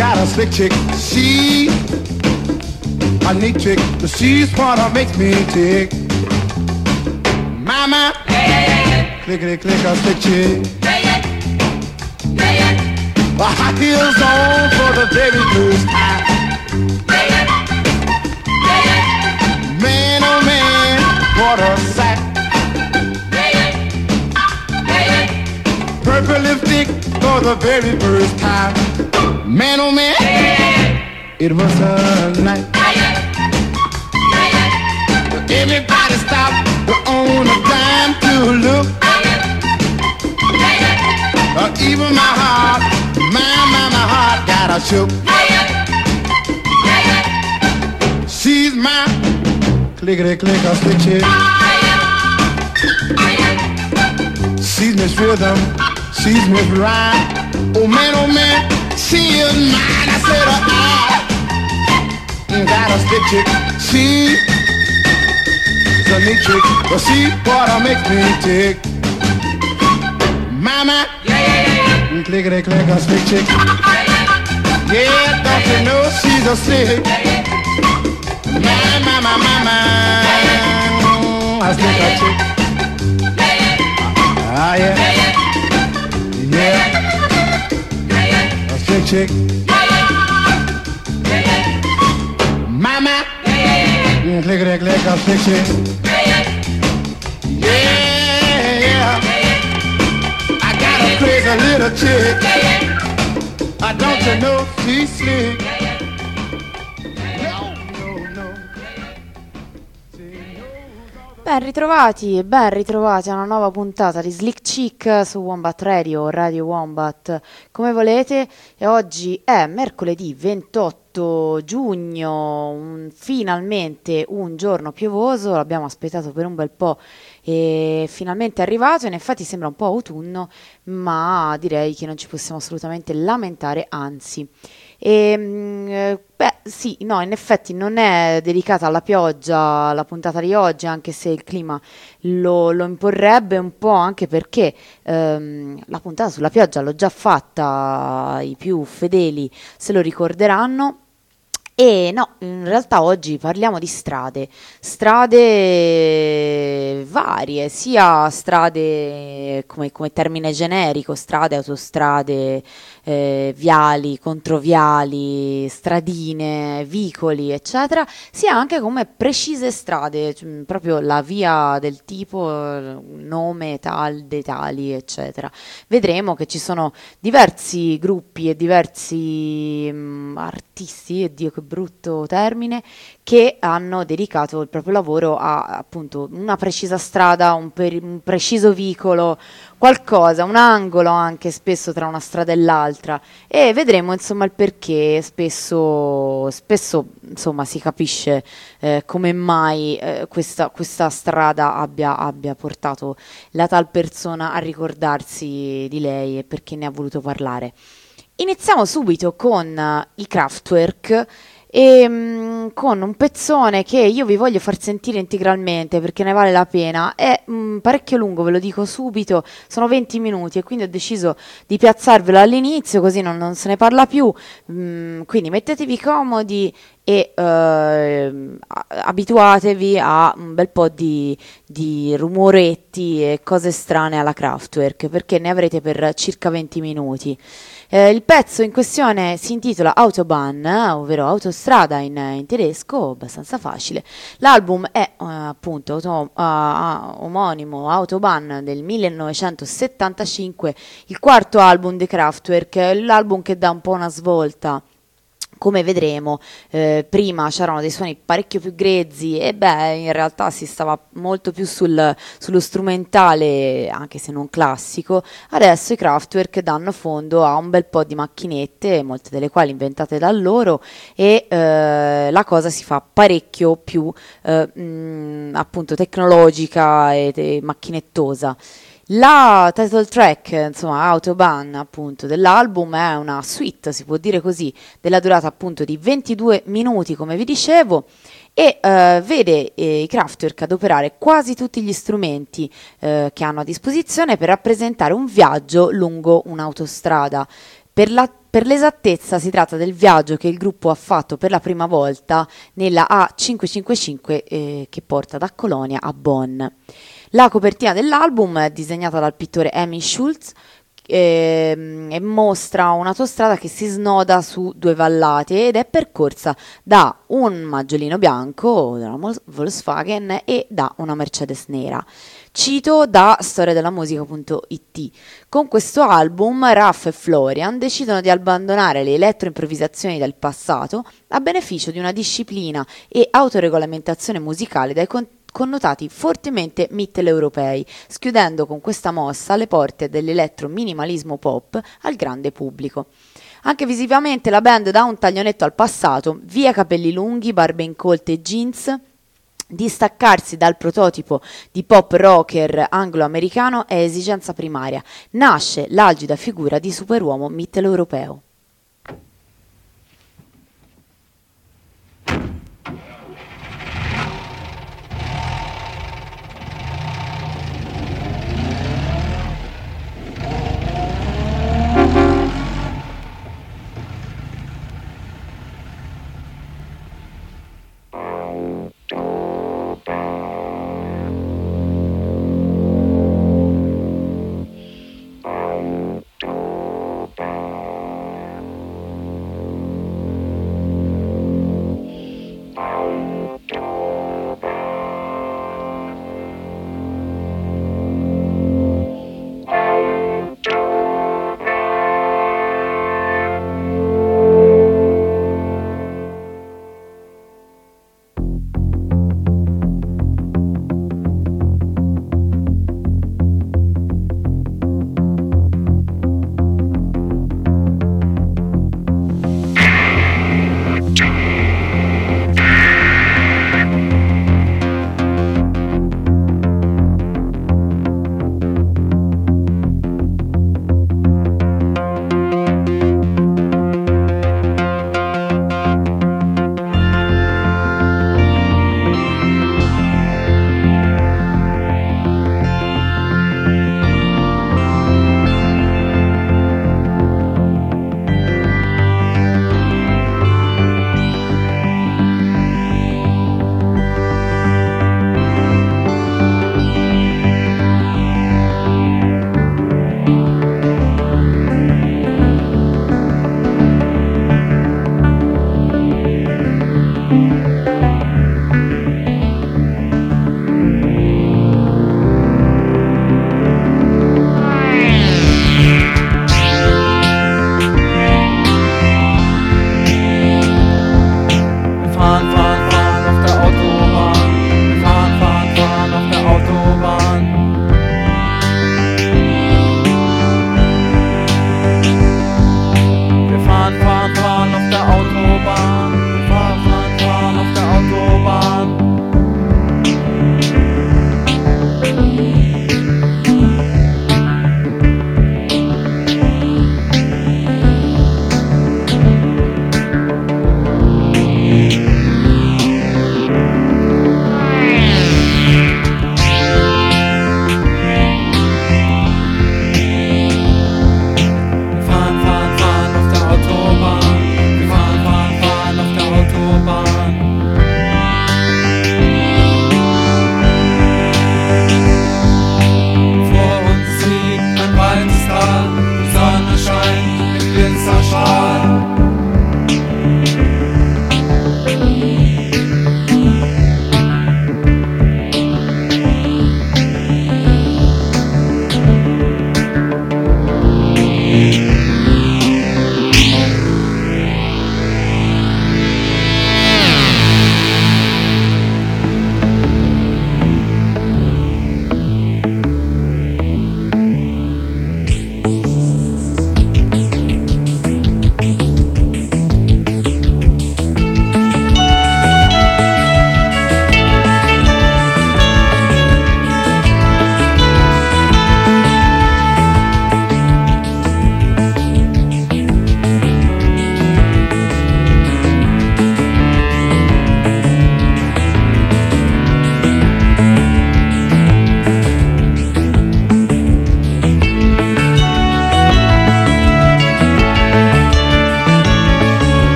got a slick chick. She a neat chick. She's what makes me tick. Mama, clickety click a slick chick. High heels on for the very first time. Man, oh man, what a sight. Purple lipstick for the very first time. Man, oh man, it was a night. Everybody stopped on a dime to look. Even my heart, my heart got a shook. She's my clickety click a slick chick. She's Miss Rhythm, she's Miss Rhyme. Oh man, she is mine. I said I got a slick chick. She's a neat chick, but she what makes me tick. Mama, clickety click a slick chick. Yeah, don't you know she's a slick. My, a slick a chick. Ah yeah, a slick chick. Mama, clickety click a slick chick. Yeah. Crazy little chick. Don't you know she's slick? Ben ritrovati a una nuova puntata di Slick Chick su Wombat Radio, Radio Wombat, come volete. E oggi è mercoledì 28 giugno, finalmente un giorno piovoso, l'abbiamo aspettato per un bel po' e finalmente è arrivato. In effetti sembra un po' autunno, ma direi che non ci possiamo assolutamente lamentare, anzi. Sì, no, in effetti non è dedicata alla pioggia la puntata di oggi, anche se il clima lo imporrebbe un po', anche perché la puntata sulla pioggia l'ho già fatta, i più fedeli se lo ricorderanno. E no, in realtà oggi parliamo di strade varie, sia strade come termine generico, strade, autostrade, viali, controviali, stradine, vicoli, eccetera, sia anche come precise strade, proprio la via del tipo nome tal dei tali, eccetera. Vedremo che ci sono diversi gruppi e diversi artisti, e Dio che brutto termine, che hanno dedicato il proprio lavoro a appunto una precisa strada, un preciso vicolo, qualcosa, un angolo anche spesso tra una strada e l'altra, e vedremo insomma il perché spesso insomma si capisce come mai questa strada abbia portato la tal persona a ricordarsi di lei e perché ne ha voluto parlare. Iniziamo subito con i Kraftwerk e con un pezzone che io vi voglio far sentire integralmente perché ne vale la pena. È parecchio lungo, ve lo dico subito, sono 20 minuti e quindi ho deciso di piazzarvelo all'inizio, così non se ne parla più. Quindi mettetevi comodi e abituatevi a un bel po' di rumoretti e cose strane alla Kraftwerk, perché ne avrete per circa 20 minuti. Il pezzo in questione si intitola Autobahn, ovvero autostrada in tedesco, abbastanza facile. L'album è appunto omonimo, Autobahn, del 1975, il quarto album dei Kraftwerk, l'album che dà un po' una svolta. Come vedremo, prima c'erano dei suoni parecchio più grezzi e in realtà si stava molto più sullo strumentale, anche se non classico. Adesso i Kraftwerk danno fondo a un bel po' di macchinette, molte delle quali inventate da loro, e la cosa si fa parecchio più appunto tecnologica e macchinettosa. La title track, insomma, Autobahn, appunto, dell'album è una suite, si può dire così, della durata appunto di 22 minuti, come vi dicevo, e vede i Kraftwerk adoperare quasi tutti gli strumenti che hanno a disposizione per rappresentare un viaggio lungo un'autostrada. Per la Per l'esattezza si tratta del viaggio che il gruppo ha fatto per la prima volta nella A555 che porta da Colonia a Bonn. La copertina dell'album è disegnata dal pittore Emil Schulz e mostra un'autostrada che si snoda su due vallate ed è percorsa da un maggiolino bianco della Volkswagen e da una Mercedes nera. Cito da storiadelamusica.it. Con questo album Raf e Florian decidono di abbandonare le elettroimprovvisazioni del passato a beneficio di una disciplina e autoregolamentazione musicale dai connotati fortemente mitteleuropei, schiudendo con questa mossa le porte dell'elettro-minimalismo pop al grande pubblico. Anche visivamente la band dà un taglionetto al passato, via capelli lunghi, barbe incolte e jeans. Distaccarsi dal prototipo di pop rocker anglo-americano è esigenza primaria. Nasce l'algida figura di superuomo mitteleuropeo.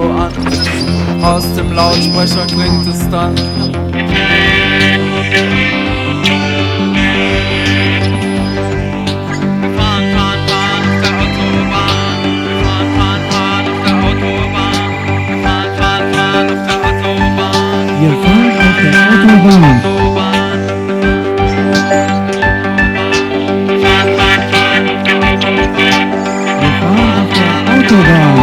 an. Aus dem Lautsprecher klingt es dann. Wir fahren auf der Autobahn. Wir fahren auf der Autobahn.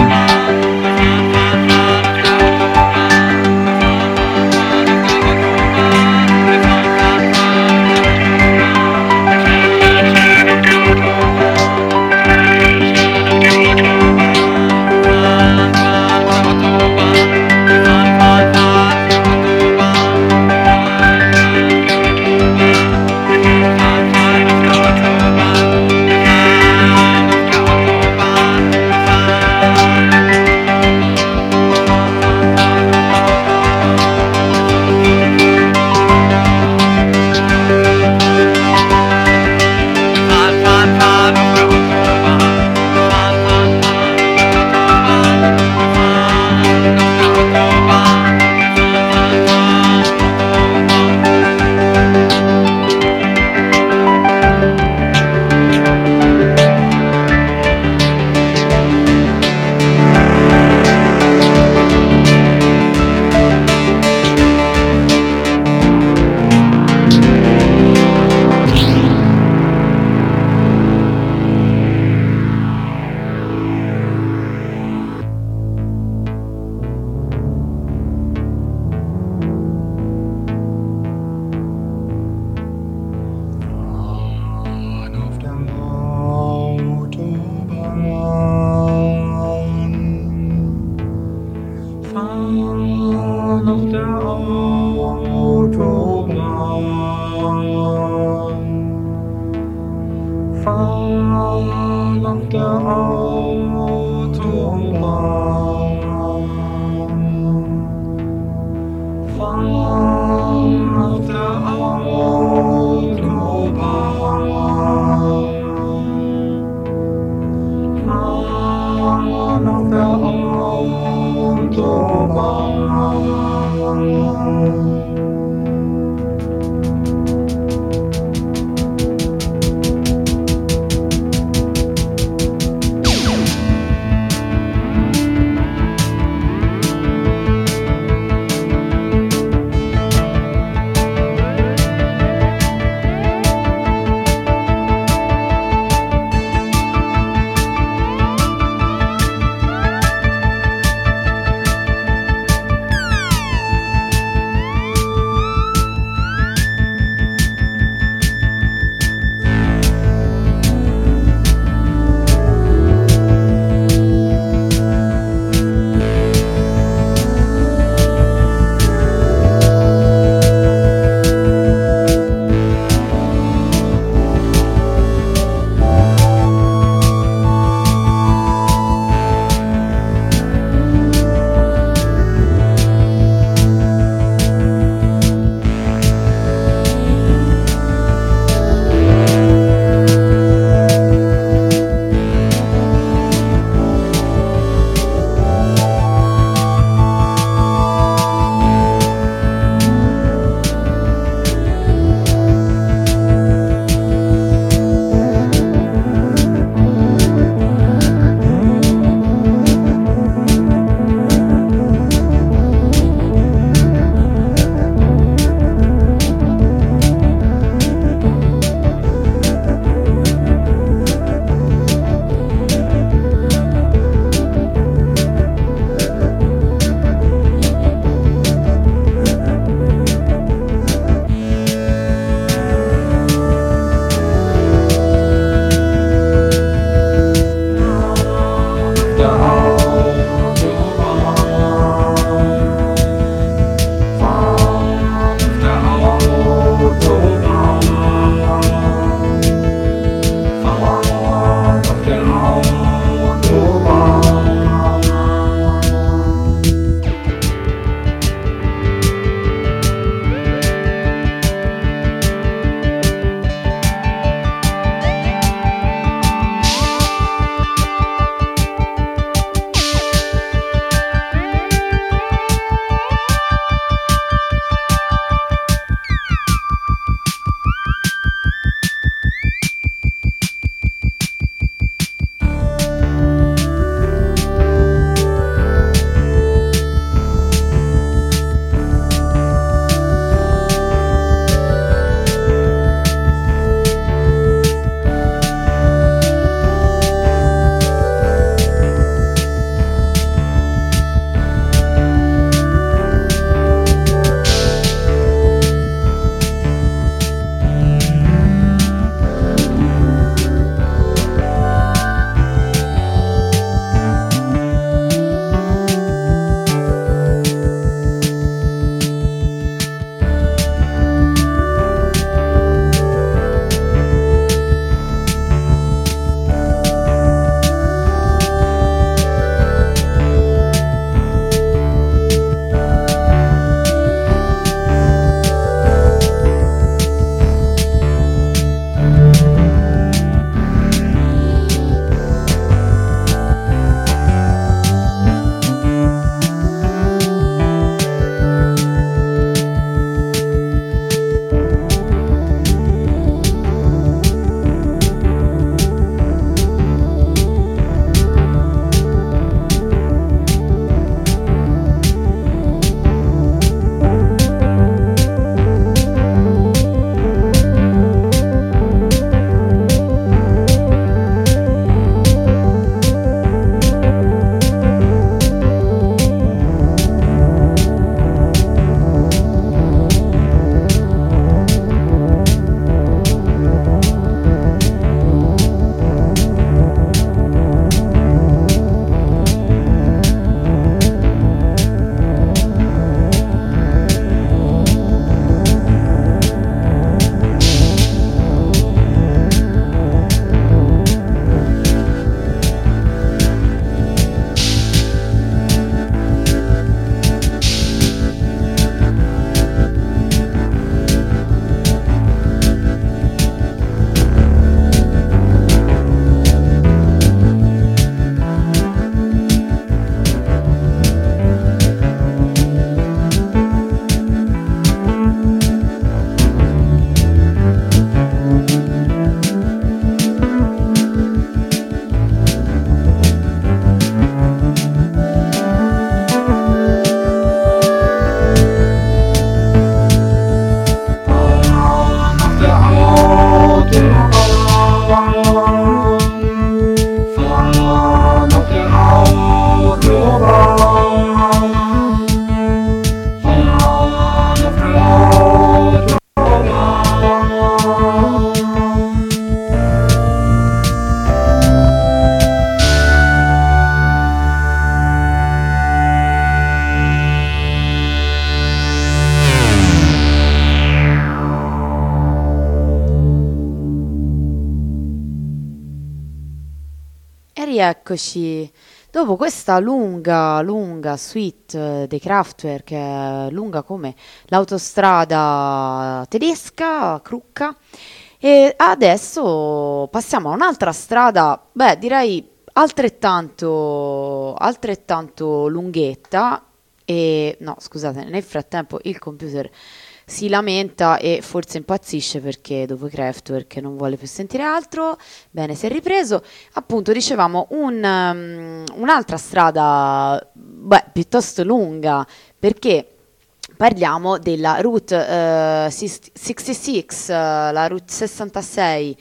rieccoci. Dopo questa lunga suite dei Kraftwerk, che è lunga come l'autostrada tedesca, Krucka, e adesso passiamo a un'altra strada, direi altrettanto lunghetta. E no, scusate, nel frattempo il computer si lamenta e forse impazzisce perché dopo i Kraftwerk non vuole più sentire altro. Bene, si è ripreso. Appunto, dicevamo un'altra strada piuttosto lunga, perché parliamo della Route 66, la Route 66,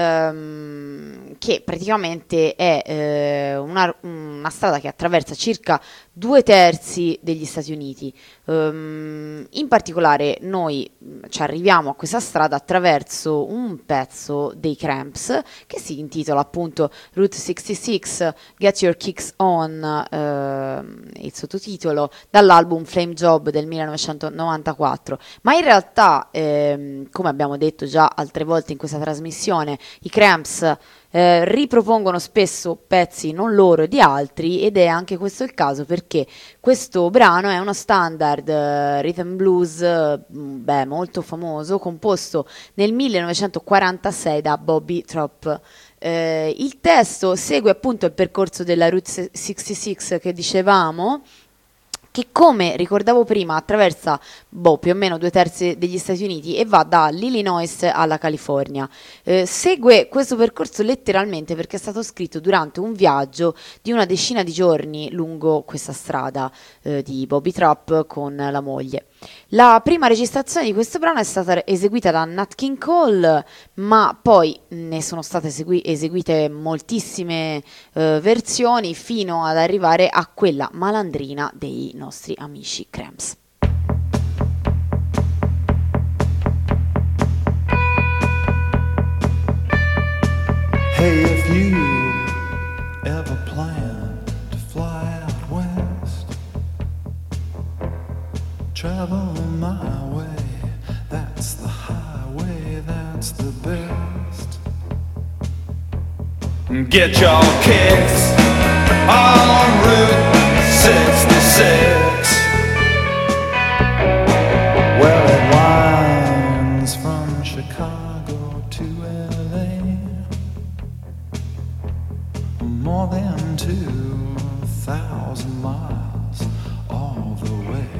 che praticamente è una strada che attraversa circa 2/3 degli Stati Uniti. In particolare noi ci arriviamo a questa strada attraverso un pezzo dei Cramps che si intitola appunto Route 66 Get Your Kicks On, il sottotitolo, dall'album Flame Job del 1994. Ma in realtà, come abbiamo detto già altre volte in questa trasmissione, i Cramps ripropongono spesso pezzi non loro di altri, ed è anche questo il caso perché questo brano è uno standard rhythm blues molto famoso, composto nel 1946 da Bobby Trop. Il testo segue appunto il percorso della Route 66 che dicevamo, che come ricordavo prima attraversa più o meno 2/3 degli Stati Uniti e va dall'Illinois alla California. Segue questo percorso letteralmente perché è stato scritto durante un viaggio di una decina di giorni lungo questa strada di Bobby Trop con la moglie. La prima registrazione di questo brano è stata eseguita da Nat King Cole, ma poi ne sono state eseguite moltissime versioni fino ad arrivare a quella malandrina dei nostri amici Cramps. Hey, if you ever plan to fly out west, travel my way, that's the highway, that's the best. Get your kicks on Route 66. Well, it winds from Chicago to LA, more than 2,000 miles all the way.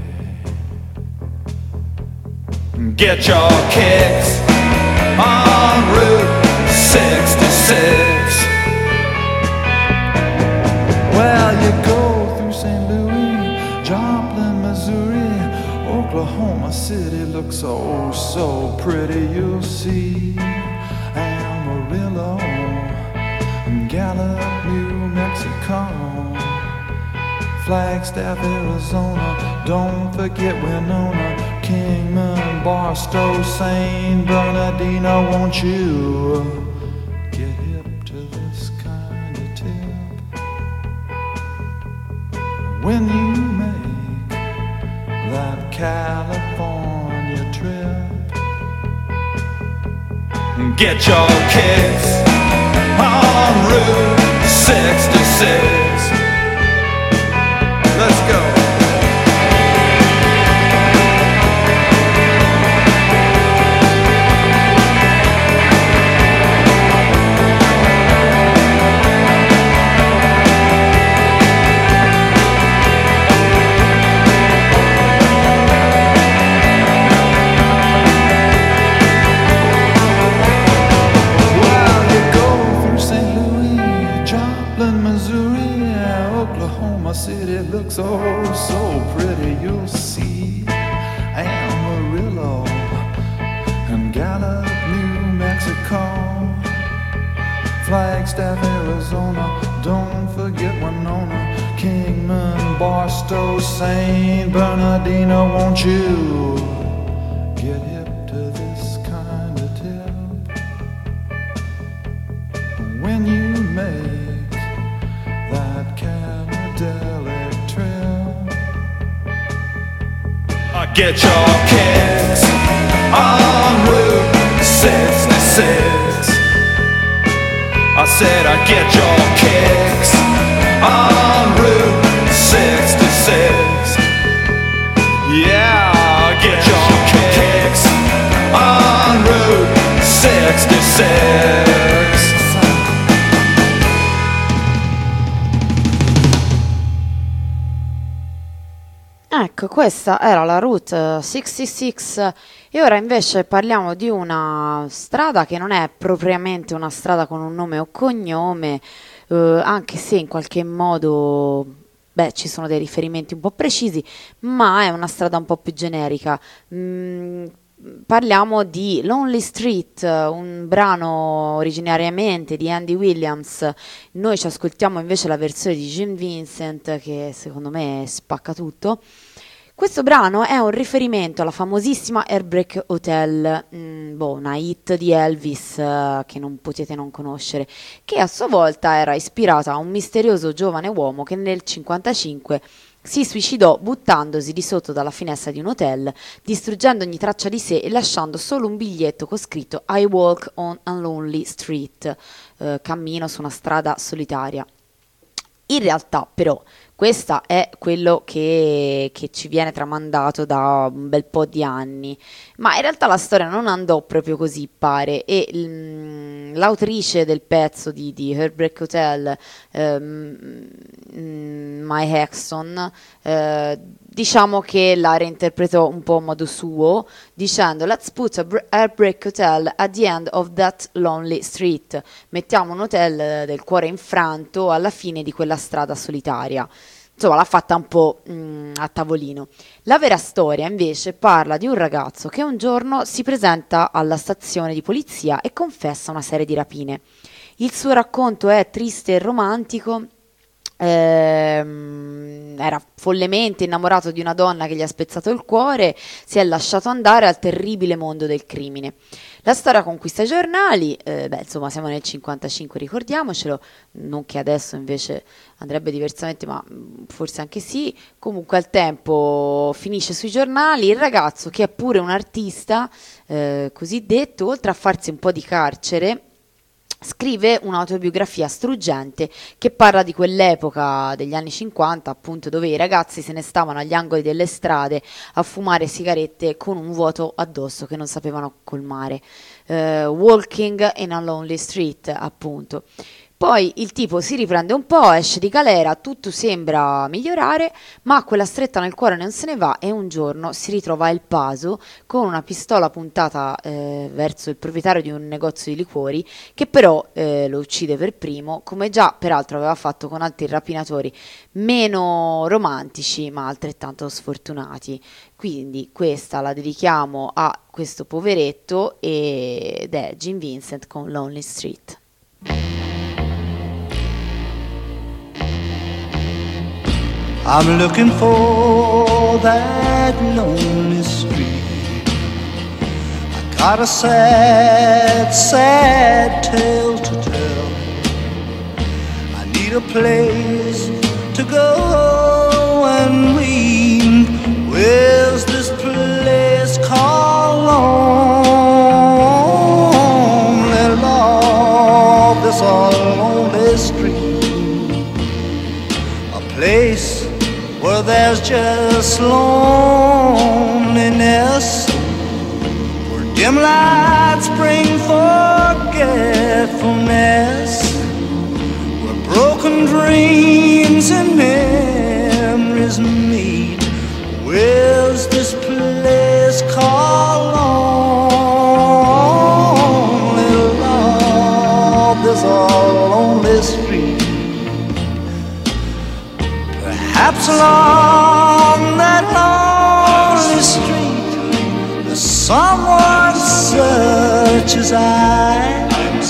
Get your kicks on Route 66. Well, you go through St. Louis, Joplin, Missouri, Oklahoma City looks so pretty. You'll see Amarillo, Gallup, New Mexico, Flagstaff, Arizona, don't forget Winona, Kingman, Barstow, St. Bernardino. Won't you get hip to this kind of tip when you make that California trip? Get your kicks on Route 66. Let's go. City looks so pretty. You'll see Amarillo and Gallup, New Mexico, Flagstaff, Arizona, don't forget Winona, Kingman, Barstow, St. Bernardino. Won't you get hip to this kind of tip when you make that Camadelic trip? Get your kicks on Route 66. I said I get your kicks on Route 66. Yeah, get your kicks on Route 66. Ecco, questa era la Route 66 e ora invece parliamo di una strada che non è propriamente una strada con un nome o cognome, anche se in qualche modo, beh, ci sono dei riferimenti un po' precisi, ma è una strada un po' più generica. Parliamo di Lonely Street, un brano originariamente di Andy Williams. Noi ci ascoltiamo invece la versione di Gene Vincent, che secondo me spacca tutto. Questo brano è un riferimento alla famosissima Heartbreak Hotel, una hit di Elvis che non potete non conoscere, che a sua volta era ispirata a un misterioso giovane uomo che nel 1955 si suicidò buttandosi di sotto dalla finestra di un hotel, distruggendo ogni traccia di sé e lasciando solo un biglietto con scritto I walk on a lonely street, cammino su una strada solitaria. In realtà, però, questo è quello che ci viene tramandato da un bel po' di anni, ma in realtà la storia non andò proprio così, pare, e l'autrice del pezzo di Heartbreak Hotel, Mae Hexton, diciamo che la reinterpretò un po' a modo suo, dicendo let's put a Heartbreak Hotel at the end of that lonely street, mettiamo un hotel del cuore infranto alla fine di quella strada solitaria. Insomma, l'ha fatta un po' a tavolino. La vera storia invece parla di un ragazzo che un giorno si presenta alla stazione di polizia e confessa una serie di rapine. Il suo racconto è triste e romantico. Era follemente innamorato di una donna che gli ha spezzato il cuore, si è lasciato andare al terribile mondo del crimine. La storia conquista i giornali, insomma siamo nel 55, ricordiamocelo, non che adesso invece andrebbe diversamente, ma forse anche sì. Comunque al tempo finisce sui giornali. Il ragazzo, che è pure un artista cosiddetto, oltre a farsi un po' di carcere, scrive un'autobiografia struggente che parla di quell'epoca degli anni 50, appunto, dove i ragazzi se ne stavano agli angoli delle strade a fumare sigarette con un vuoto addosso che non sapevano colmare. Walking in a Lonely Street, appunto. Poi il tipo si riprende un po', esce di galera, tutto sembra migliorare, ma quella stretta nel cuore non se ne va e un giorno si ritrova a El Paso con una pistola puntata verso il proprietario di un negozio di liquori, che però lo uccide per primo, come già peraltro aveva fatto con altri rapinatori meno romantici ma altrettanto sfortunati. Quindi questa la dedichiamo a questo poveretto ed è Gene Vincent con Lonely Street. I'm looking for that lonely street. I got a sad, sad tale to tell. I need a place to go and weep. Where's this place called Lonely Love? This all lonely street, a place where there's just loneliness, where dim lights bring forgetfulness, where broken dreams and memories meet. Where's this place called Lonely Love? This all lonely street. Perhaps along that lonely street there's someone such as I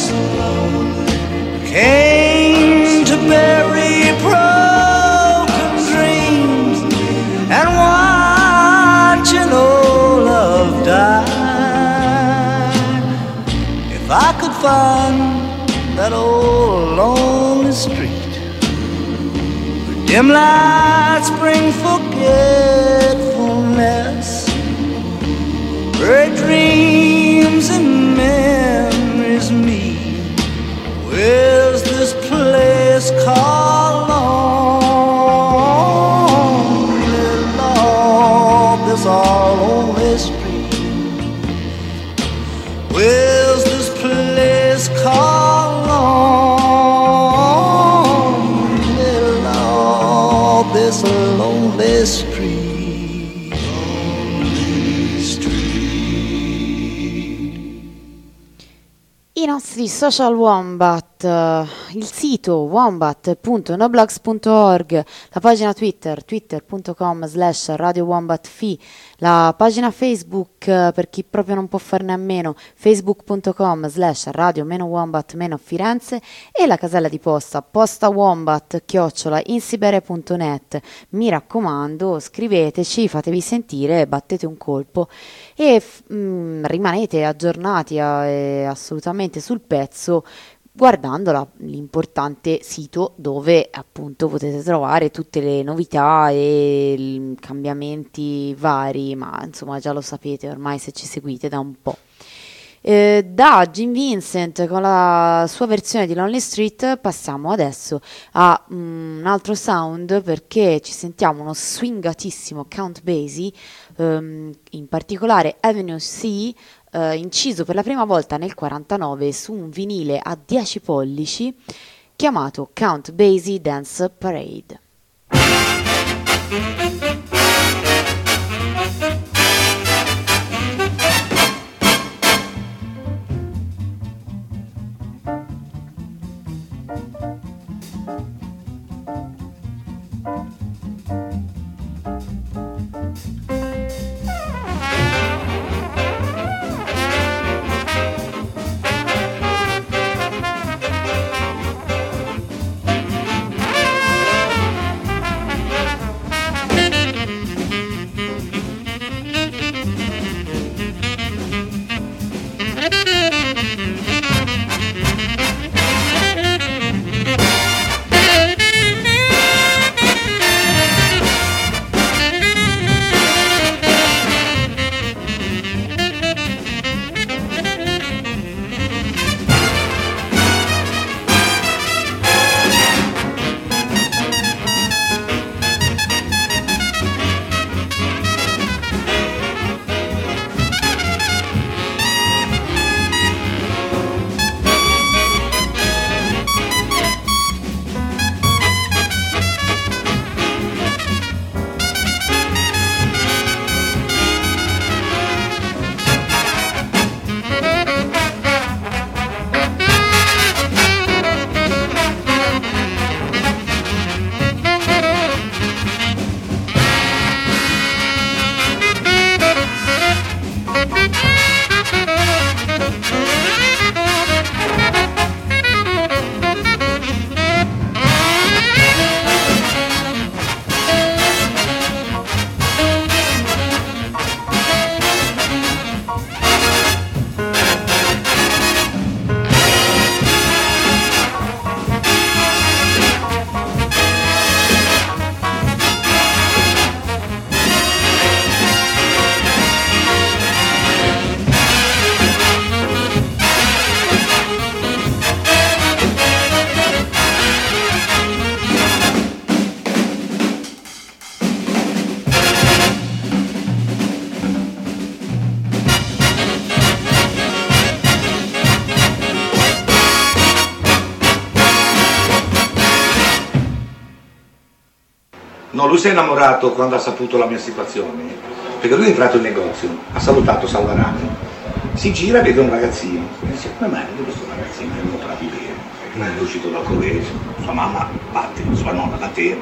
came to bury broken dreams and watch an old love die. If I could find that old lonely street, dim lights bring forgetfulness, where dreams and memories meet. Where's this place called Lonely? I nostri social Wombat, il sito wombat.noblogs.org, la pagina Twitter, twitter.com/Radio Wombat Fi, la pagina Facebook per chi proprio non può farne a meno, facebook.com/radio-wombat-firenze e la casella di posta postawombat@insiberia.net. Mi raccomando, scriveteci, fatevi sentire, battete un colpo e rimanete aggiornati assolutamente sul pezzo guardando l'importante sito dove appunto potete trovare tutte le novità e cambiamenti vari, ma insomma già lo sapete ormai se ci seguite da un po'. Da Gene Vincent con la sua versione di Lonely Street passiamo adesso a un altro sound, perché ci sentiamo uno swingatissimo Count Basie, in particolare Avenue C, inciso per la prima volta nel 1949 su un vinile a 10 pollici chiamato Count Basie Dance Parade. No, lui si è innamorato quando ha saputo la mia situazione, perché lui è entrato in negozio, ha salutato Salvarani, si gira e vede un ragazzino, e dice: come mai vede questo ragazzino che non travi bene, è uscito dal collegio, sua mamma batte, sua nonna la tema,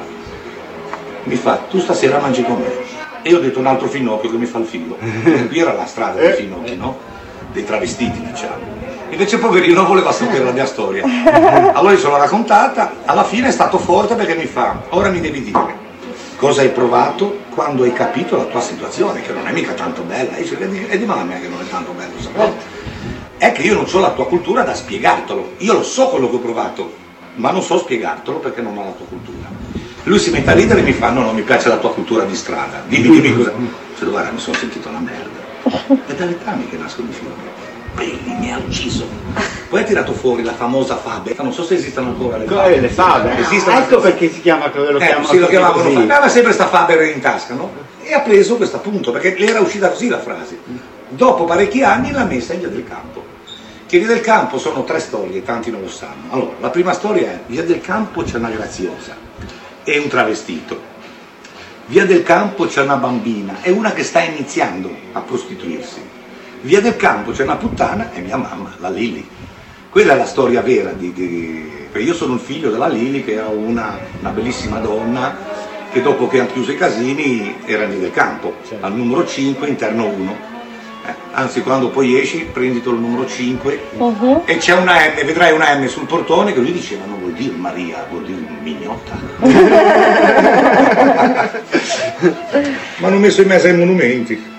mi fa: tu stasera mangi con me. E io ho detto un altro finocchio che mi fa il filo, qui era la strada dei finocchi, no? Dei travestiti, diciamo. Invece poverino voleva sapere la mia storia, allora gli sono raccontata, alla fine è stato forte perché mi fa: ora mi devi dire cosa hai provato quando hai capito la tua situazione, che non è mica tanto bella. E dice: e di mala mia che non è tanto bello, sapete? È che io non ho la tua cultura da spiegartelo, io lo so quello che ho provato, ma non so spiegartelo perché non ho la tua cultura. Lui si mette a ridere e mi fa: no, non mi piace la tua cultura di strada, dimmi cosa. Cioè, guarda, mi sono sentito una merda. È dalle trame che nascono i film. Belli, mi ha ucciso. Poi ha tirato fuori la famosa Faber, non so se esistono ancora le Faber. Ecco perché si chiama, lo chiamano. Sì, lo chiamavano Faber. Aveva sempre sta Faber in tasca, no? E ha preso questo appunto, perché le era uscita così la frase. Dopo parecchi anni l'ha messa in Via del Campo. Che Via del Campo sono 3 storie, tanti non lo sanno. Allora, la prima storia è: Via del Campo c'è una graziosa e un travestito. Via del Campo c'è una bambina e una che sta iniziando a prostituirsi. Via del Campo c'è una puttana e mia mamma, la Lili. Quella è la storia vera io sono il figlio della Lili, che era una bellissima donna che dopo che hanno chiuso i casini era lì del campo, al numero 5, interno 1. Anzi, quando poi esci prendito il numero 5 e c'è una M, vedrai una M sul portone che lui diceva non vuol dire Maria, vuol dire mignotta. Ma hanno messo in mezzo ai monumenti.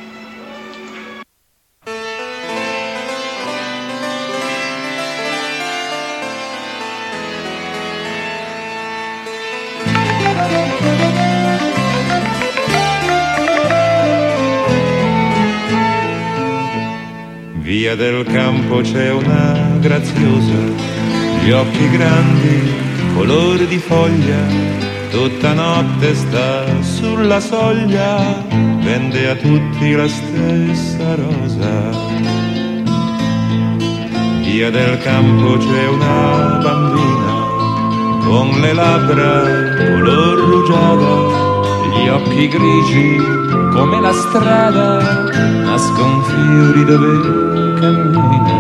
Via del campo c'è una graziosa, gli occhi grandi, color di foglia, tutta notte sta sulla soglia, vende a tutti la stessa rosa. Via del campo c'è una bambina, con le labbra color rugiada, gli occhi grigi come la strada, nascon fiori dove cammina.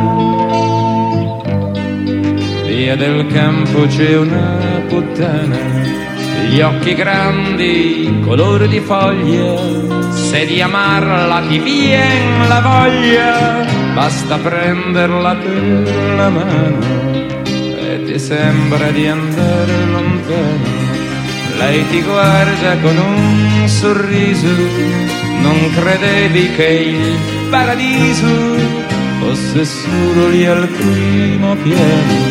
Via del campo c'è una puttana, gli occhi grandi, color di foglia, se di amarla ti vien la voglia, basta prenderla per la mano e ti sembra di andare lontano. Lei ti guarda con un sorriso, non credevi che il paradiso fosse solo lì al primo piano.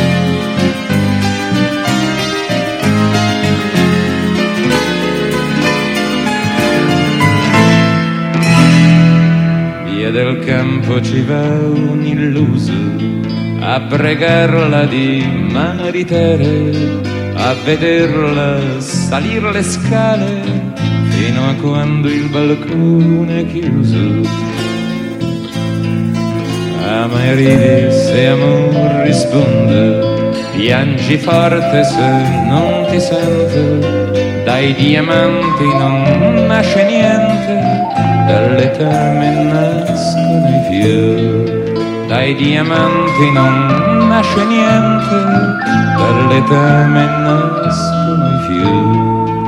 Via del campo ci va un illuso a pregarla di maritere, a vederla salire le scale fino a quando il balcone è chiuso. Ama e ridi se amor risponde, piangi forte se non ti sente, dai diamanti non nasce niente, dall'etame nascono i fiori. Dai diamanti non nasce niente, dall'etame nascono i fiori.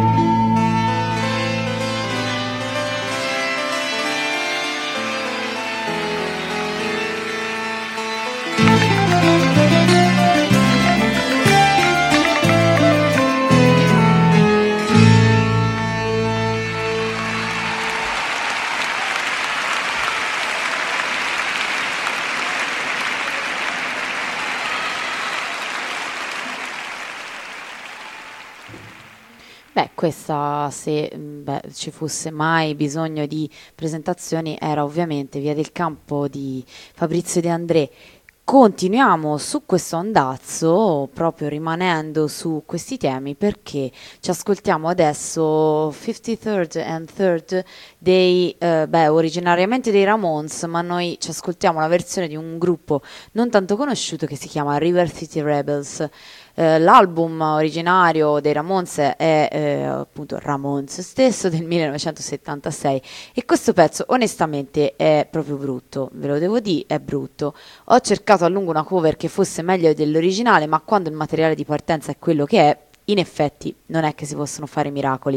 Questa, se ci fosse mai bisogno di presentazioni, era ovviamente Via del Campo di Fabrizio De André. Continuiamo su questo andazzo, proprio rimanendo su questi temi, perché ci ascoltiamo adesso 53rd and 3rd dei, originariamente dei Ramones, ma noi ci ascoltiamo la versione di un gruppo non tanto conosciuto che si chiama River City Rebels. L'album originario dei Ramones è appunto Ramones stesso del 1976 e questo pezzo onestamente è proprio brutto, ve lo devo dire, è brutto. Ho cercato a lungo una cover che fosse meglio dell'originale, ma quando il materiale di partenza è quello che è, in effetti non è che si possono fare miracoli.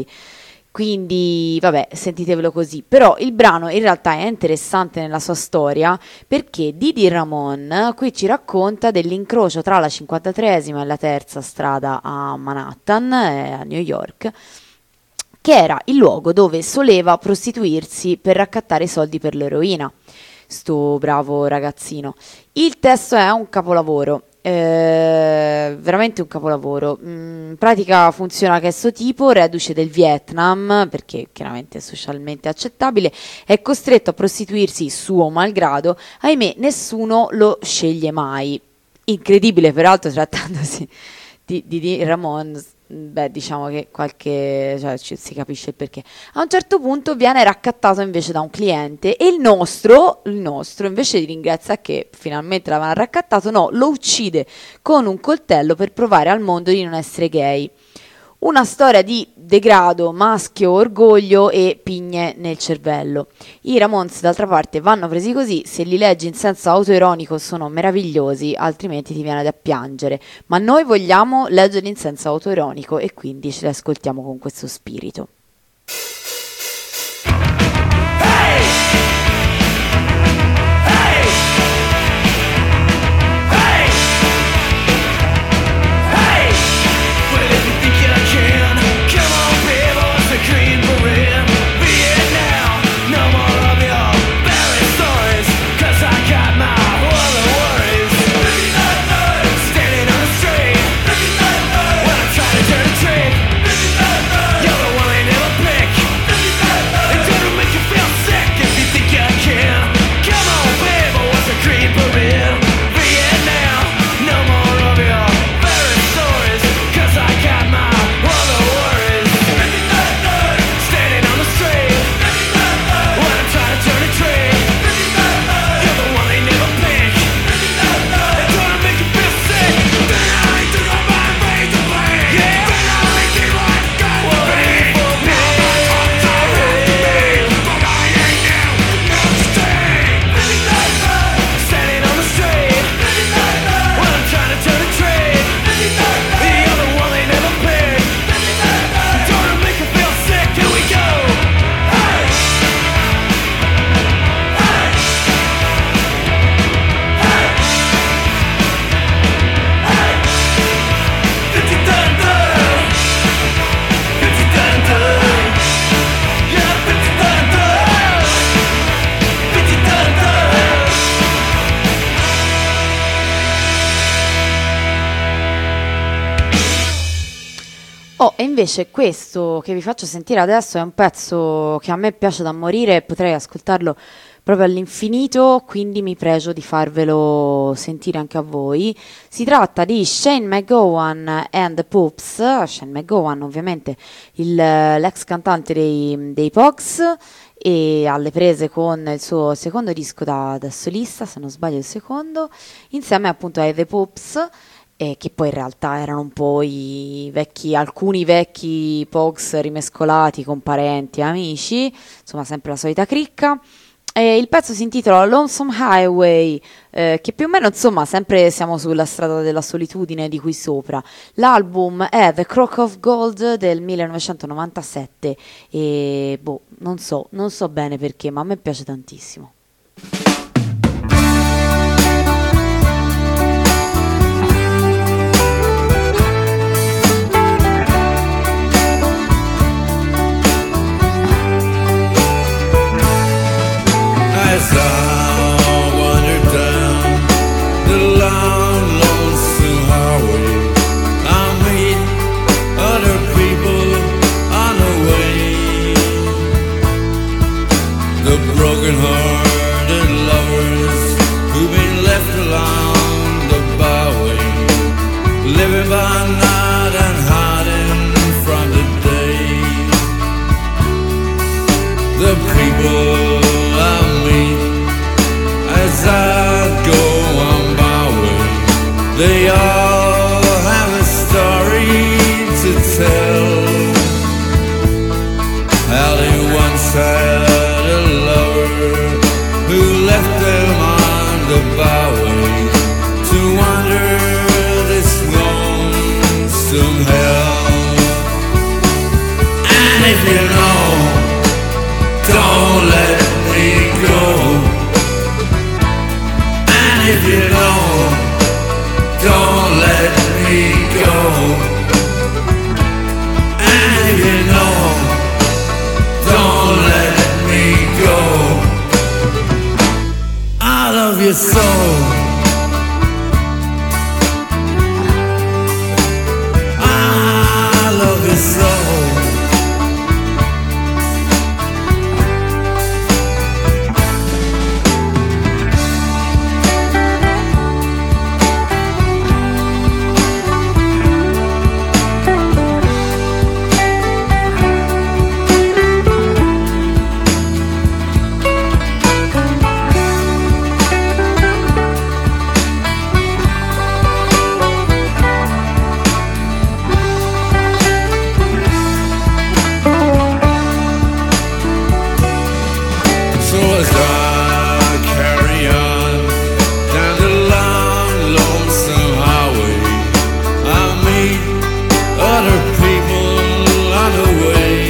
Quindi vabbè, sentitevelo così. Però il brano in realtà è interessante nella sua storia, perché Didi Ramon qui ci racconta dell'incrocio tra la 53esima e la terza strada a Manhattan, a New York, che era il luogo dove soleva prostituirsi per raccattare soldi per l'eroina. Sto bravo ragazzino. Il testo è un capolavoro. Veramente un capolavoro. In pratica funziona che sto tipo, reduce del Vietnam, perché chiaramente è socialmente accettabile, è costretto a prostituirsi suo malgrado. Ahimè, nessuno lo sceglie mai. Incredibile, peraltro, trattandosi di Ramon. Beh, diciamo che si capisce il perché. A un certo punto viene raccattato invece da un cliente e il nostro invece di ringraziare che finalmente l'avevano raccattato, no, lo uccide con un coltello per provare al mondo di non essere gay. Una storia di degrado, maschio, orgoglio e pigne nel cervello. I Ramones, d'altra parte, vanno presi così, se li leggi in senso autoironico sono meravigliosi, altrimenti ti viene da piangere. Ma noi vogliamo leggerli in senso autoironico e quindi ce li ascoltiamo con questo spirito. E invece questo che vi faccio sentire adesso è un pezzo che a me piace da morire e potrei ascoltarlo proprio all'infinito, quindi mi pregio di farvelo sentire anche a voi. Si tratta di Shane MacGowan and the Pops. Shane MacGowan ovviamente l'ex cantante dei Pogues, e alle prese con il suo secondo disco da solista, se non sbaglio il secondo, insieme appunto ai The Pops, che poi in realtà erano un po' alcuni vecchi Pogues rimescolati con parenti e amici, insomma sempre la solita cricca. Il pezzo si intitola Lonesome Highway, che più o meno insomma sempre siamo sulla strada della solitudine di qui sopra. L'album è The Crock of Gold del 1997 e non so bene perché, ma a me piace tantissimo. As I wander down the long, lonesome highway, I meet other people on the way. The broken-hearted lovers who've been left along the byway, living by night and hiding from the day. The people I meet as I go on my way, they all have a story to tell. How they once had a lover who left them on the byway to wander this lonesome hell. And if you know, don't let me go. And if you know, don't let me go. And if you know, don't let me go. I love you so. I love you so. as I carry on down the long, lonesome highway, I meet other people on the way.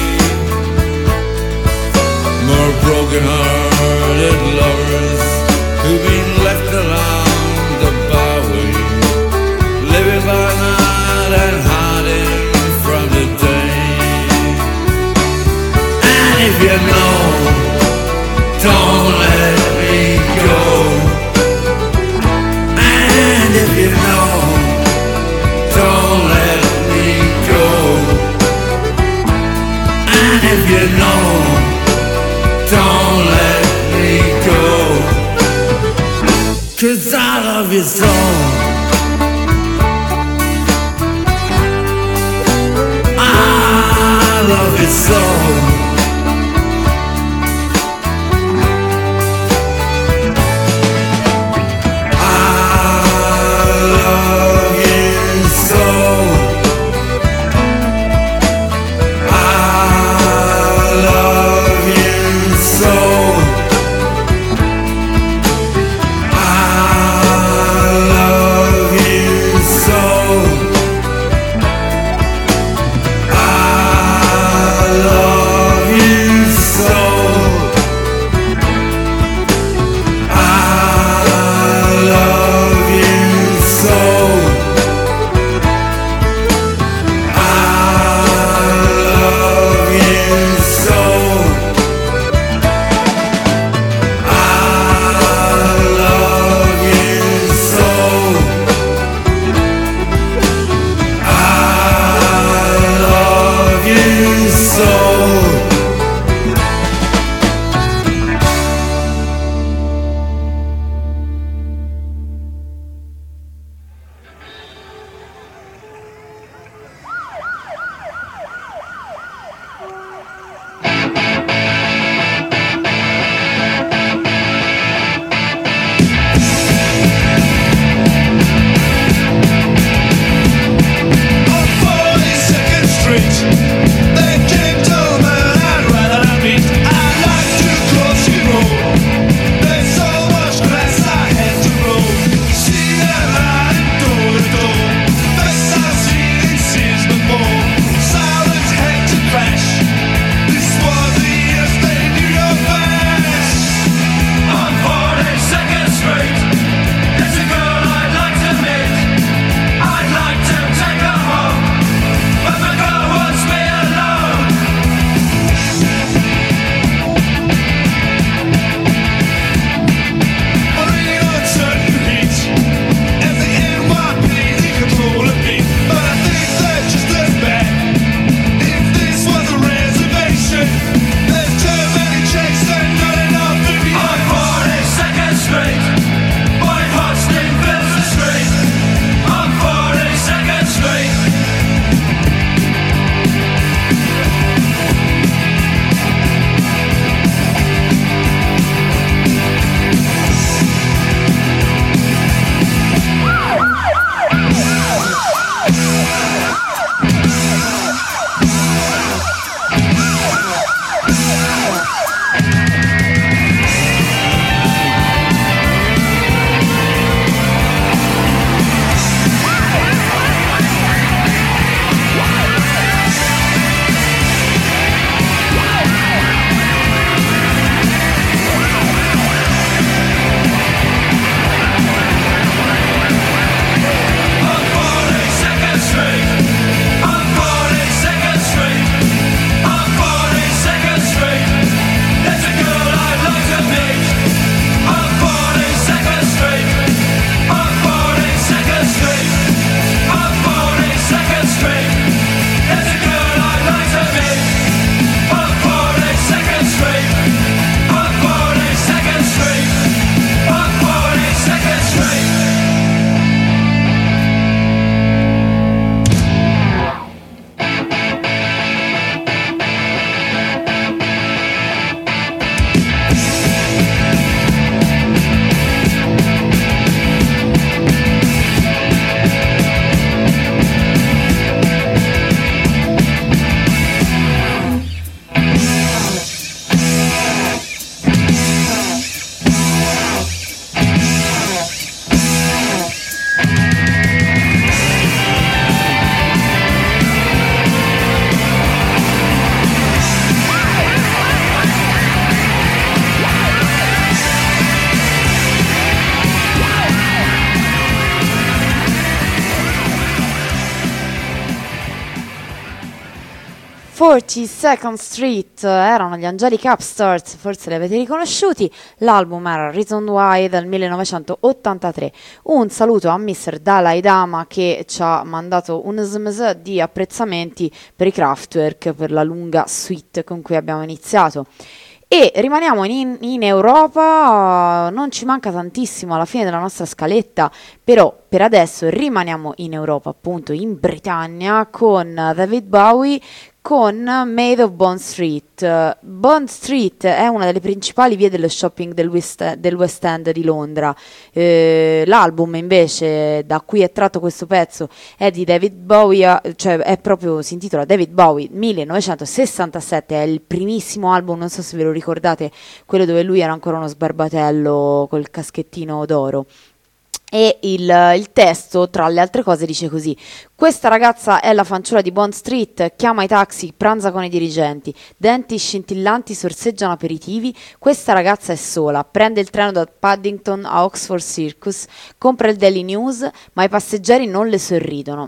More broken-hearted lovers who've been left along the byway, living by night and hiding from the day. And if you know, don't let me go. And if you know, don't let me go. And if you know, don't let me go. 'Cause I love you so. I love you so. I love 42nd Street erano gli Angelic Upstarts, forse li avete riconosciuti. L'album era Reason Why del 1983. Un saluto a Mr. Dalai Lama che ci ha mandato un sms di apprezzamenti per i Kraftwerk, per la lunga suite con cui abbiamo iniziato. E rimaniamo in Europa, non ci manca tantissimo alla fine della nostra scaletta, però per adesso rimaniamo in Europa, appunto in Britannia, con David Bowie, con Made of Bond Street. Bond Street è una delle principali vie dello shopping del West End di Londra. L'album invece da cui è tratto questo pezzo è di David Bowie, cioè è proprio, si intitola David Bowie 1967, è il primissimo album, non so se ve lo ricordate, quello dove lui era ancora uno sbarbatello col caschettino d'oro. E il testo, tra le altre cose, dice così: questa ragazza è la fanciulla di Bond Street, chiama i taxi, pranza con i dirigenti, denti scintillanti sorseggiano aperitivi. Questa ragazza è sola, prende il treno da Paddington a Oxford Circus, compra il Daily News, ma i passeggeri non le sorridono.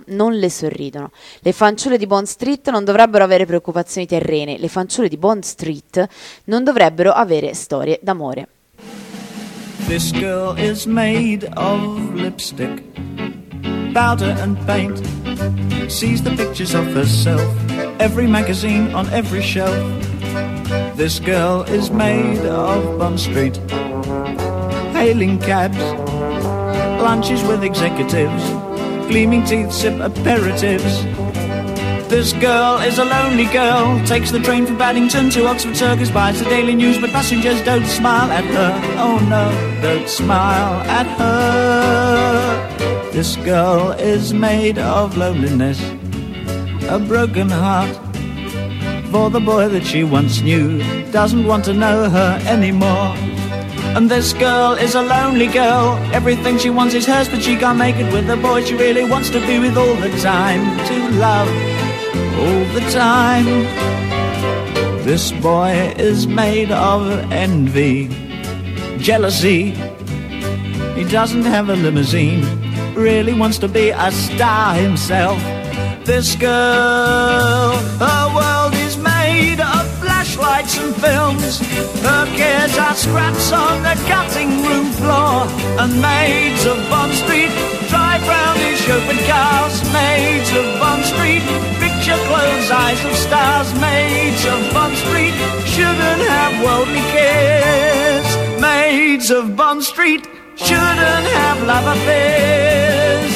Le fanciulle di Bond Street non dovrebbero avere preoccupazioni terrene, le fanciulle di Bond Street non dovrebbero avere storie d'amore. This girl is made of lipstick, powder and paint. Sees the pictures of herself, every magazine on every shelf. This girl is made of Bond Street, hailing cabs, lunches with executives, gleaming teeth sip aperitifs. This girl is a lonely girl, takes the train from Paddington to Oxford Circus, buys the Daily News, but passengers don't smile at her. Oh no, don't smile at her. This girl is made of loneliness, a broken heart, for the boy that she once knew doesn't want to know her anymore. And this girl is a lonely girl, everything she wants is hers, but she can't make it with the boy she really wants to be with all the time, to love all the time. This boy is made of envy, jealousy. He doesn't have a limousine, really wants to be a star himself. This girl, her world is made of flashlights and films. Her cares are scraps on the cutting room floor. And maids of Bond Street drive round in chauffeured cars. Maids of Bond Street, picture clothes, eyes of stars. Maids of Bond Street shouldn't have worldly cares. Maids of Bond Street shouldn't have love affairs.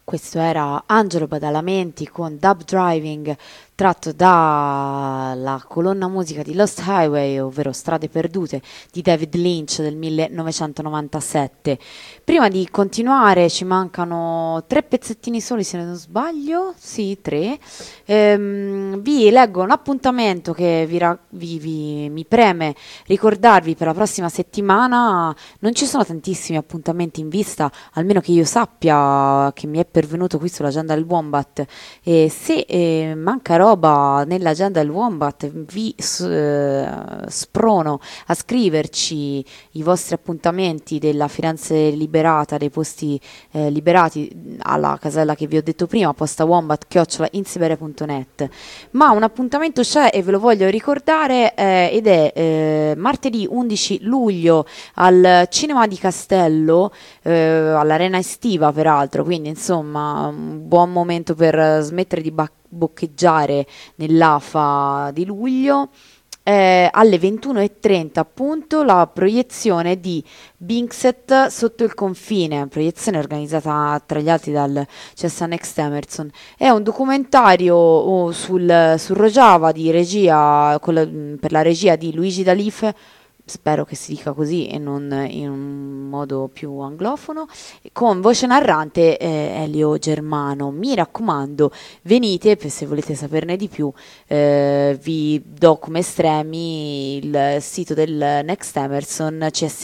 Questo era Angelo Badalamenti con Dub Driving, tratto dalla colonna musica di Lost Highway, ovvero Strade Perdute, di David Lynch del 1997. Prima di continuare ci mancano 3 pezzettini soli, se non sbaglio, sì, 3. Vi leggo un appuntamento che mi preme ricordarvi per la prossima settimana. Non ci sono tantissimi appuntamenti in vista, almeno che io sappia, che mi è pervenuto qui sull'agenda del Wombat, e se manca roba nell'agenda del Wombat vi sprono a scriverci i vostri appuntamenti della Firenze liberata, dei posti liberati, alla casella che vi ho detto prima, posta wombat@insiberia.net. Ma un appuntamento c'è e ve lo voglio ricordare, ed è martedì 11 luglio al Cinema di Castello, all'Arena Estiva peraltro, quindi insomma un buon momento per smettere di boccheggiare nell'afa di luglio. Alle 21:30 appunto la proiezione di Binkset Sotto il confine, proiezione organizzata tra gli altri dal CSA Next Emerson. È un documentario sul Rojava di regia, per la regia di Luigi D'Alife, spero che si dica così e non in un modo più anglofono, con voce narrante Elio Germano. Mi raccomando, venite, se volete saperne di più. Vi do come estremi il sito del Next Emerson,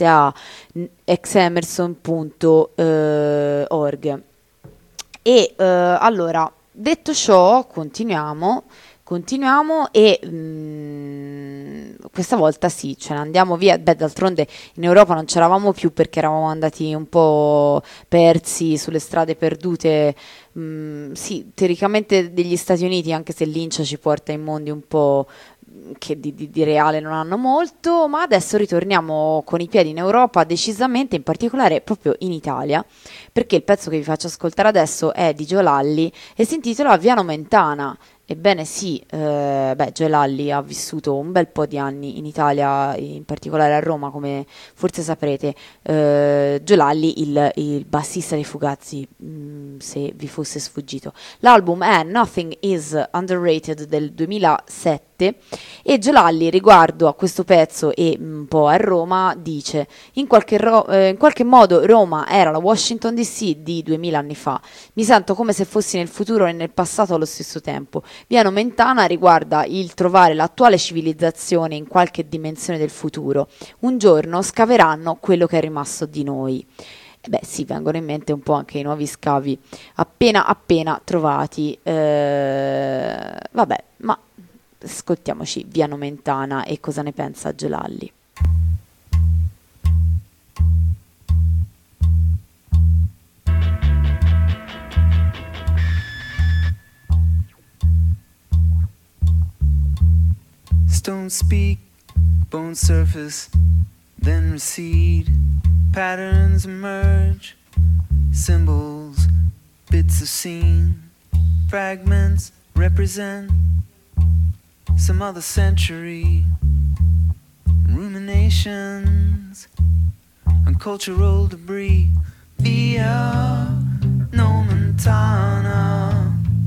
csa-emerson.org. E allora, detto ciò, continuiamo e questa volta sì, ce ne andiamo via. D'altronde in Europa non c'eravamo più perché eravamo andati un po' persi sulle strade perdute, sì, teoricamente degli Stati Uniti, anche se Lynch ci porta in mondi un po' che di reale non hanno molto, ma adesso ritorniamo con i piedi in Europa, decisamente, in particolare proprio in Italia, perché il pezzo che vi faccio ascoltare adesso è di Joe Lalli e si intitola Via Nomentana. Ebbene sì, Joe Lalli ha vissuto un bel po' di anni in Italia, in particolare a Roma, come forse saprete. Joe Lalli, il bassista dei Fugazi, se vi fosse sfuggito. L'album è Nothing is Underrated del 2007 e Joe Lalli, riguardo a questo pezzo e un po' a Roma, dice: in qualche modo Roma era la Washington DC di 2000 anni fa. Mi sento come se fossi nel futuro e nel passato allo stesso tempo. Via Nomentana riguarda il trovare l'attuale civilizzazione in qualche dimensione del futuro. Un giorno scaveranno quello che è rimasto di noi. Sì, vengono in mente un po' anche i nuovi scavi appena trovati. Vabbè, ma ascoltiamoci Via Nomentana e cosa ne pensa Joe Lalli. Stones speak, bone surface, then recede. Patterns emerge, symbols, bits of scene. Fragments represent some other century. Ruminations on cultural debris. Via Nomentana.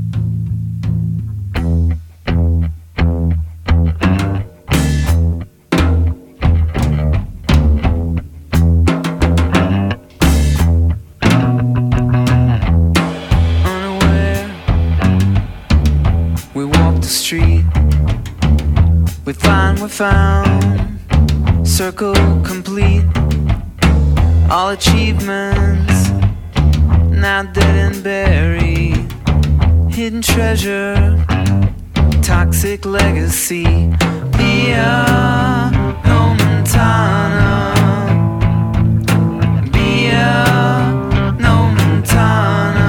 Street. We found, circle complete. All achievements now dead and buried. Hidden treasure, toxic legacy. Via Nomentana. Via Nomentana.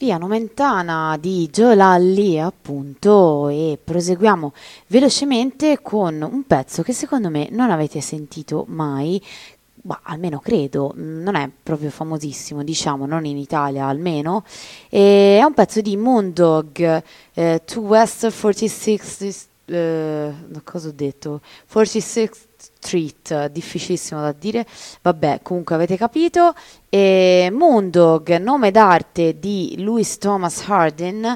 Via Nomentana di Joe Lalli, appunto, e proseguiamo velocemente con un pezzo che secondo me non avete sentito mai, ma almeno credo, non è proprio famosissimo, diciamo, non in Italia almeno, e è un pezzo di Moondog, To West 46, cosa ho detto? 46 Street, difficilissimo da dire, vabbè, comunque avete capito. E Moondog, nome d'arte di Louis Thomas Hardin,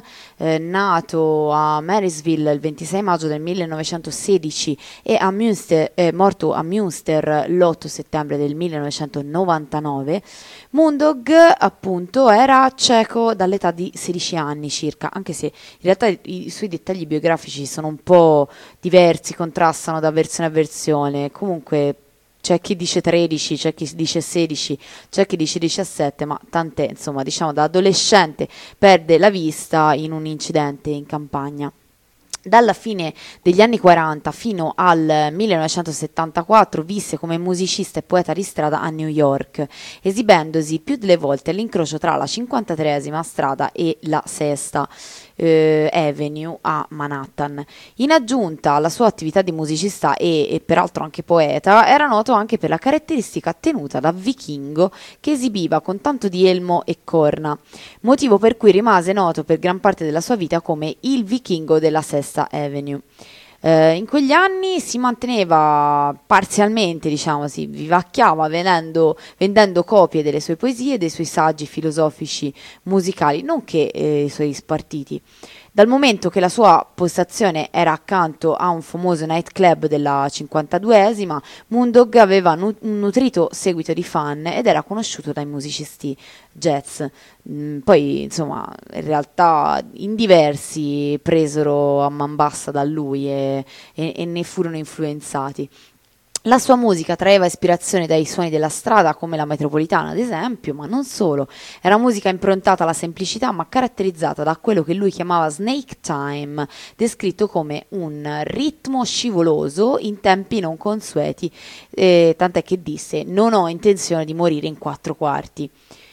nato a Marysville il 26 maggio del 1916 e a Münster, morto a Münster l'8 settembre del 1999. Moondog appunto era cieco dall'età di 16 anni circa, anche se in realtà i suoi dettagli biografici sono un po' diversi, contrastano da versione a versione. Comunque c'è chi dice 13, c'è chi dice 16, c'è chi dice 17, ma tant'è, insomma, diciamo da adolescente perde la vista in un incidente in campagna. Dalla fine degli anni 40 fino al 1974 visse come musicista e poeta di strada a New York, esibendosi più delle volte all'incrocio tra la 53esima strada e la 6ª Avenue a Manhattan. In aggiunta alla sua attività di musicista e peraltro anche poeta, era noto anche per la caratteristica tenuta da vichingo che esibiva con tanto di elmo e corna, motivo per cui rimase noto per gran parte della sua vita come il vichingo della 6ª Avenue. In quegli anni si manteneva parzialmente, diciamo, si vivacchiava vendendo copie delle sue poesie e dei suoi saggi filosofici musicali, nonché i suoi spartiti. Dal momento che la sua postazione era accanto a un famoso nightclub della 52esima, Moondog aveva un nutrito seguito di fan ed era conosciuto dai musicisti jazz. Poi, insomma, in realtà in diversi presero a man bassa da lui e ne furono influenzati. La sua musica traeva ispirazione dai suoni della strada come la metropolitana, ad esempio, ma non solo. Era musica improntata alla semplicità, ma caratterizzata da quello che lui chiamava snake time, descritto come un ritmo scivoloso in tempi non consueti, tant'è che disse: non ho intenzione di morire in 4/4.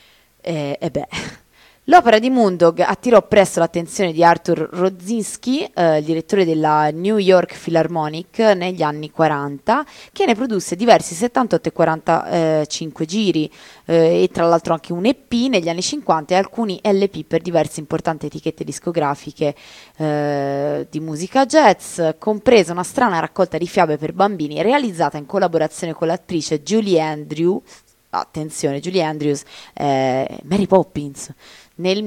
L'opera di Moondog attirò presto l'attenzione di Arthur Rodzinski, il direttore della New York Philharmonic negli anni 40, che ne produsse diversi 78 e 45 giri e tra l'altro anche un EP negli anni 50 e alcuni LP per diverse importanti etichette discografiche di musica jazz, compresa una strana raccolta di fiabe per bambini realizzata in collaborazione con l'attrice Julie Andrews, Mary Poppins, nel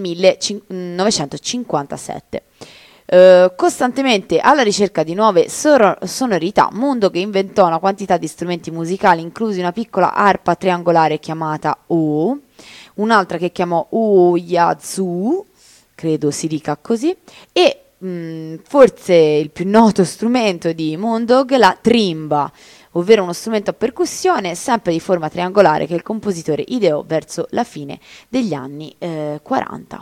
1957. Costantemente alla ricerca di nuove sonorità, Moondog inventò una quantità di strumenti musicali, inclusi una piccola arpa triangolare chiamata O, un'altra che chiamò Yazoo, credo si dica così, e forse il più noto strumento di Moondog, la trimba, ovvero uno strumento a percussione sempre di forma triangolare che il compositore ideò verso la fine degli anni 40.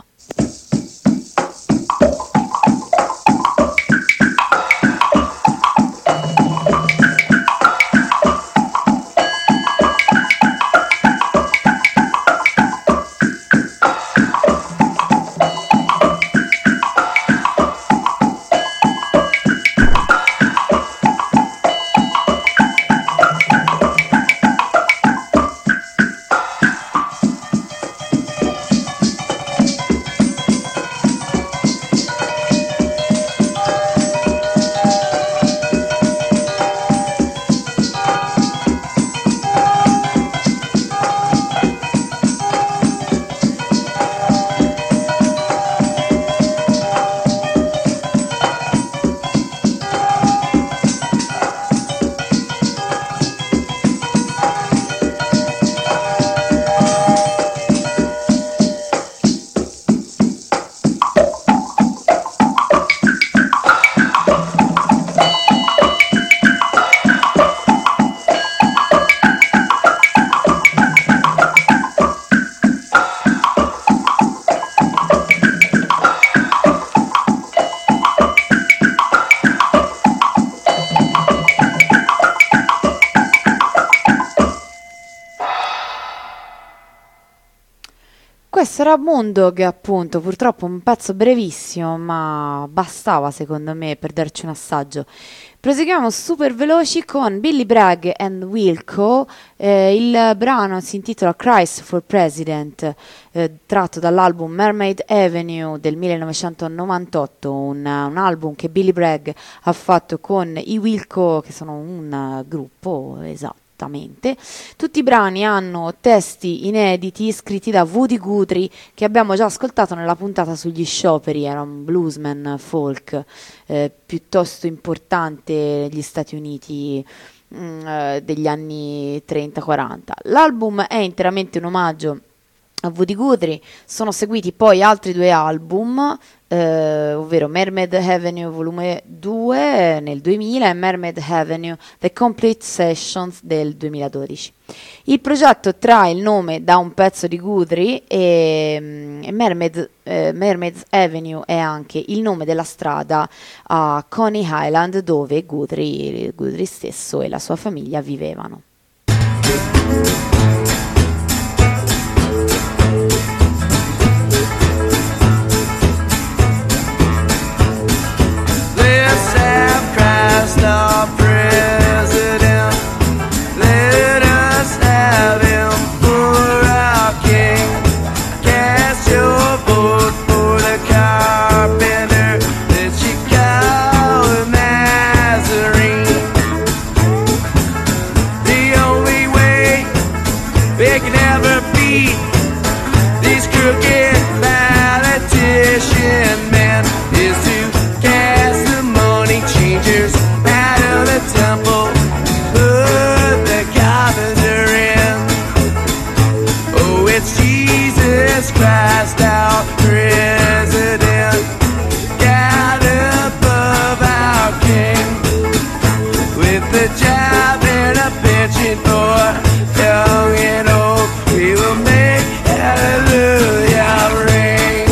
Questo era Moondog, appunto, purtroppo un pezzo brevissimo, ma bastava secondo me per darci un assaggio. Proseguiamo super veloci con Billy Bragg and Wilco. Il brano si intitola Christ for President, tratto dall'album Mermaid Avenue del 1998, un album che Billy Bragg ha fatto con i Wilco, che sono un gruppo, esatto. Tutti i brani hanno testi inediti scritti da Woody Guthrie, che abbiamo già ascoltato nella puntata sugli scioperi. Era un bluesman folk piuttosto importante negli Stati Uniti degli anni 30-40. L'album è interamente un omaggio a Woody Guthrie. Sono seguiti poi altri due album, ovvero Mermaid Avenue volume 2 nel 2000 e Mermaid Avenue The Complete Sessions del 2012. Il progetto trae il nome da un pezzo di Guthrie e Mermaid Avenue è anche il nome della strada a Coney Island dove Guthrie stesso e la sua famiglia vivevano. Christ our president, let us have him for our king. Cast your vote for the carpenter that you call Nazarene. The only way we can ever beat these crooked politician men is to cast the money changers out of the temple, put the carpenter in. Oh, it's Jesus Christ, our president, God above our king, with the job and a pension for young and old. We will make hallelujah ring.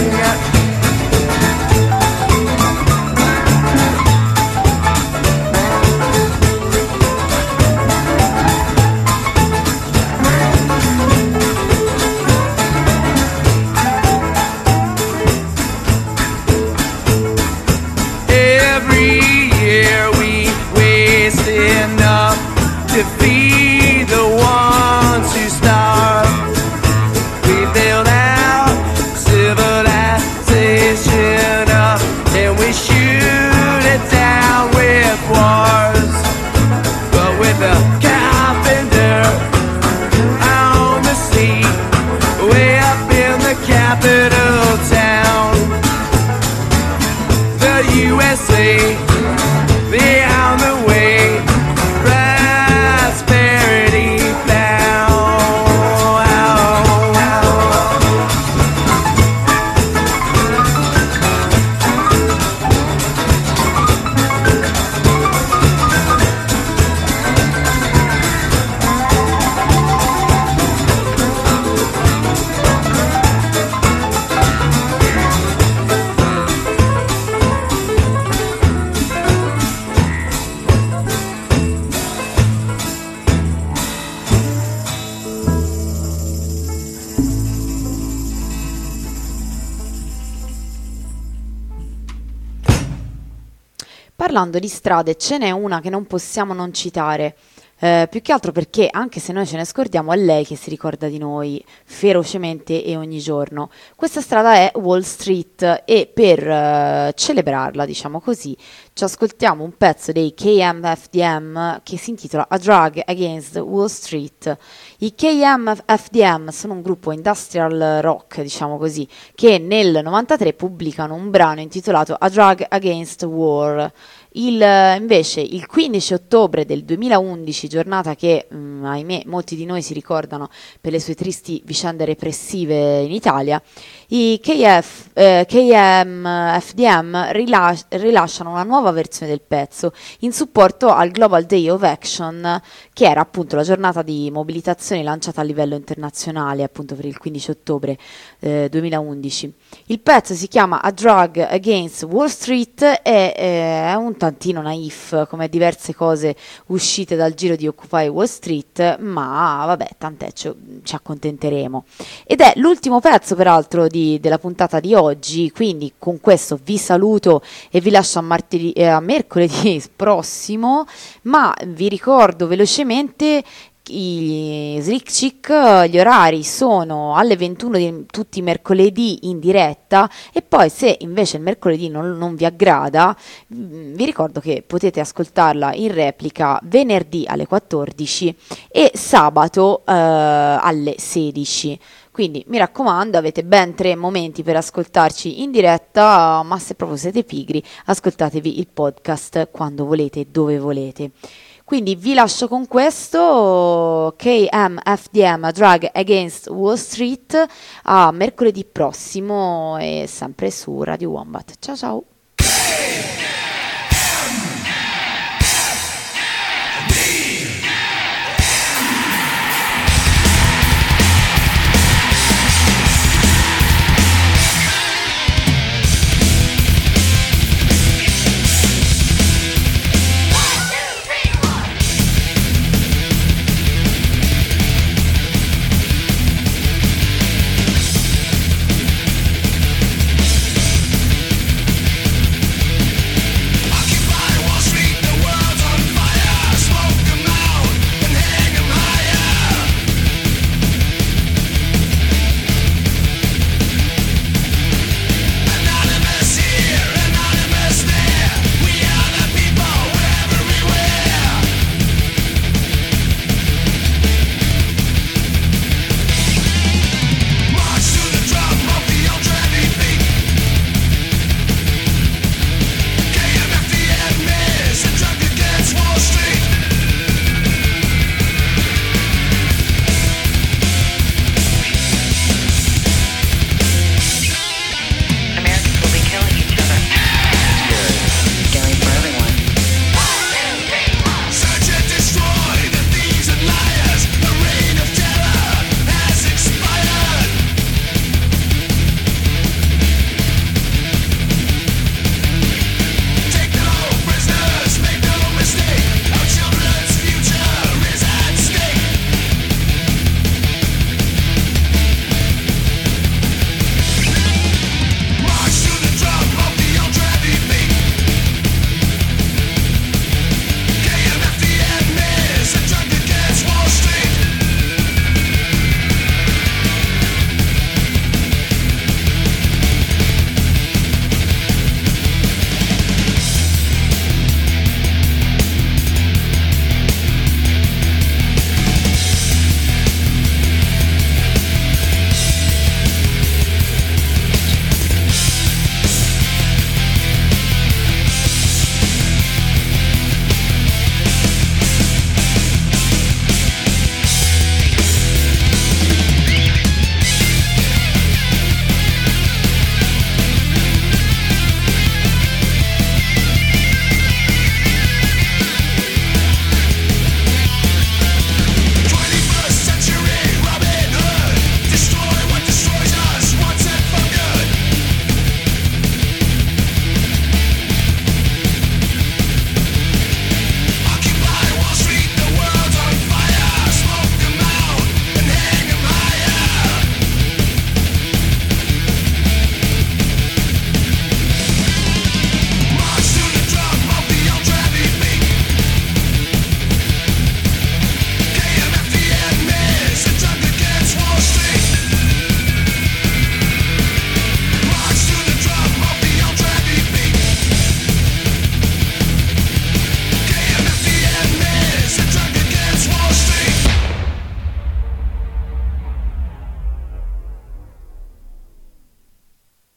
To feed the ones who starve. We build out civilization up and we shoot it down with wars. But with a carpenter on the seat, way up in the capital town, the USA, they're on the way. Parlando di strade, ce n'è una che non possiamo non citare, più che altro perché, anche se noi ce ne scordiamo, è lei che si ricorda di noi ferocemente e ogni giorno. Questa strada è Wall Street e per celebrarla, diciamo così, ci ascoltiamo un pezzo dei KMFDM che si intitola A Drug Against Wall Street. I KMFDM sono un gruppo industrial rock, diciamo così, che nel 93 pubblicano un brano intitolato A Drug Against War. Invece il 15 ottobre del 2011, giornata che ahimè molti di noi si ricordano per le sue tristi vicende repressive in Italia, I KMFDM rilasciano una nuova versione del pezzo in supporto al Global Day of Action, che era appunto la giornata di mobilitazione lanciata a livello internazionale appunto per il 15 ottobre 2011. Il pezzo si chiama A Drug Against Wall Street e è un tantino naif come diverse cose uscite dal giro di Occupy Wall Street, ma vabbè, tant'è, ci accontenteremo. Ed è l'ultimo pezzo peraltro della puntata di oggi, quindi con questo vi saluto e vi lascio a mercoledì prossimo, ma vi ricordo velocemente i Slick Chick, gli orari sono alle 21 di tutti i mercoledì in diretta, e poi se invece il mercoledì non vi aggrada, vi ricordo che potete ascoltarla in replica venerdì alle 14 e sabato alle 16. Quindi mi raccomando, avete ben 3 momenti per ascoltarci in diretta, ma se proprio siete pigri, ascoltatevi il podcast quando volete e dove volete. Quindi vi lascio con questo, KMFDM, A Drug Against Wall Street, a mercoledì prossimo e sempre su Radio Wombat. Ciao ciao!